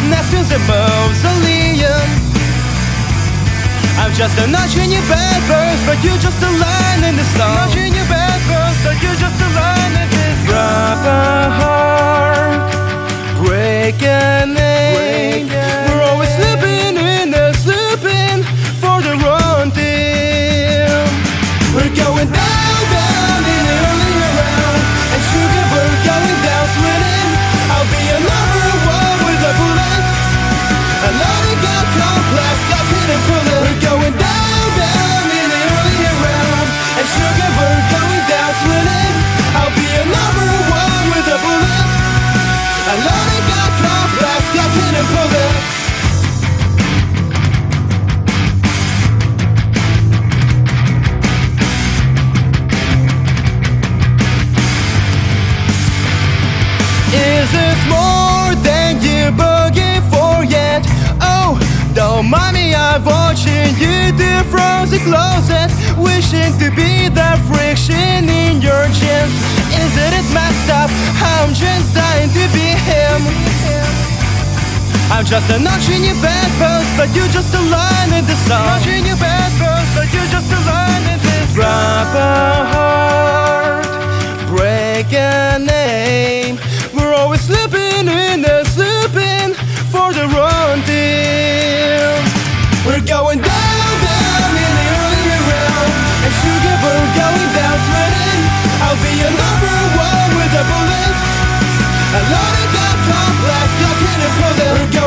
next to the mausoleum. I'm just a notch in your bad verse, but you're just a line in the song. Notch in your bad verse, but you're just a line in this song. Drop a heart, break a name. We're always slipping in and slipping for the wrong team. We're going down, down in the early round, and sugar, we're going down swinging. I'll be a number one with a bullet. A lot of got complex, got hit and pull it. We're going down, down in the early round, and sugar, we're going down swinging. I'll be a number one with a bullet. A lot of got complex, got hit and pull it. Is this more than you bugging for yet? Oh, don't mind me, I'm watching you through frozen closet, wishing to be that friction in your chins. Isn't it messed up? I'm just dying to be him. I'm just a notch in your bad post, but you're just a line in the song. Notch in your bad post, but you're just a line in this song. Drop a heart, break a name. We're always slipping in and slipping for the wrong team. We're going down, down in the early round, and sugar, we're going down sweating. I'll be a number one with a bullet. A lot of got complex, got hit and pull it. We're going